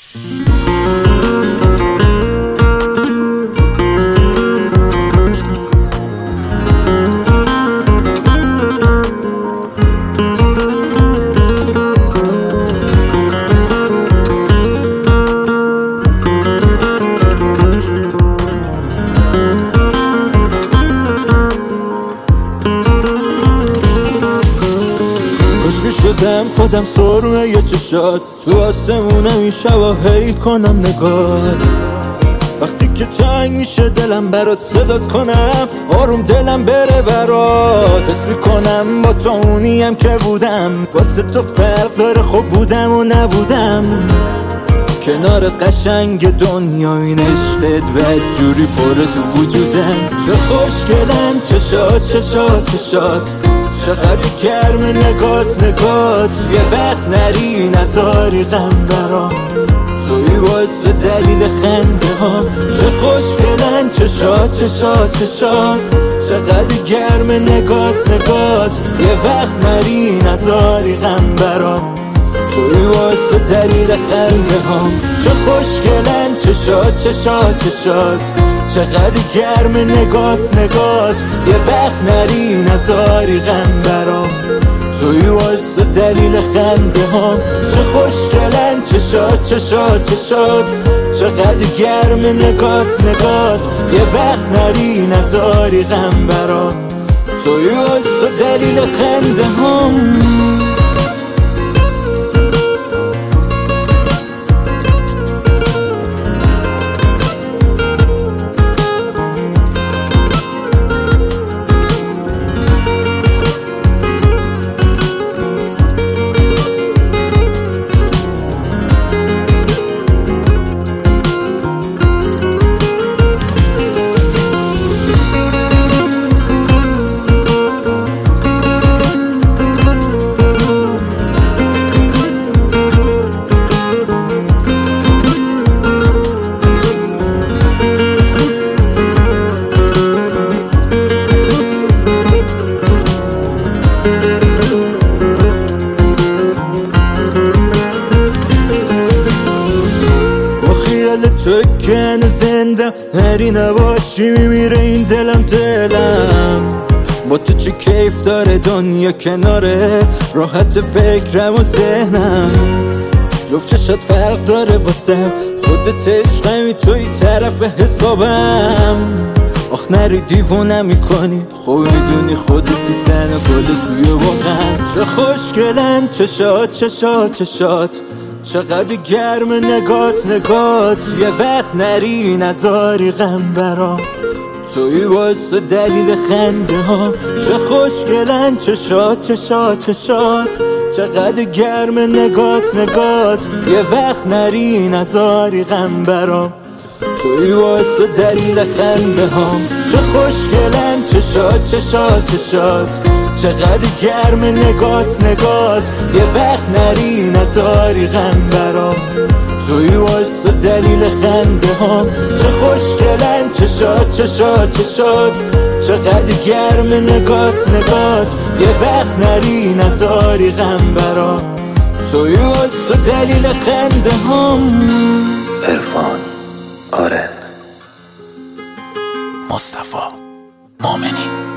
شدم خودم سرمه یه چشات تو آسمونم این شبا هی کنم نگات. وقتی که تنگ میشه دلم برات صدات کنم، آروم دلم بره برات. حس میکنم با تو اونیم که بودم، واسه تو فرق داره خب بودم و نبودم. کنار قشنگ دنیا این عشقت بدجوری پره تو وجودم. چه خوشگلن چشات چقدر گرم نگات یه وقت نری نذاری غم برام، توی باعث دلیل خنده ها. چه خوشگلن چشات چقدر گرم نگات یه وقت نری نذاری غم برام، توی باعث دلیل خنده ها. چه خوشگلن چشات چقدر گرم نگات یه وقت نری نذاری غم برام، توی واسه دلیل خنده ها. چه خوشگلن چشات چقدر گرم نگات یه وقت نری نذاری غم برام، توی واسه دلیل خنده ها. تو که هنوز زندم، هری نباشی میمیره این دلم. با تو چه کیف داره دنیا کناره، راحت فکرم و ذهنم. جفت چشات فرق داره واسم، خودت عشقمی توی طرف حسابم. آخ نری دیوونه میکنی، خب میدونی خودتی تنه گل توی واقعم. چه خوشگلن چشات چقدر گرم نگات یه وقت نری نذاری غم برام، توی واسه دلیل خنده ها. چه خوشگلن چشات چقدر گرم نگات یه وقت نری نذاری غم برام، توی واسه دلیل خنده ها. چه خوشگلن چشات چقدر گرم نگات یه وقت نری نذاری غم برام، توی واسه دلیل خنده ها. چه خوشگلن چشات چقدر گرم نگات یه وقت نری نذاری غم برام، توی واسه دلیل خنده ها. عرفان آرن، مصطفی مومنی.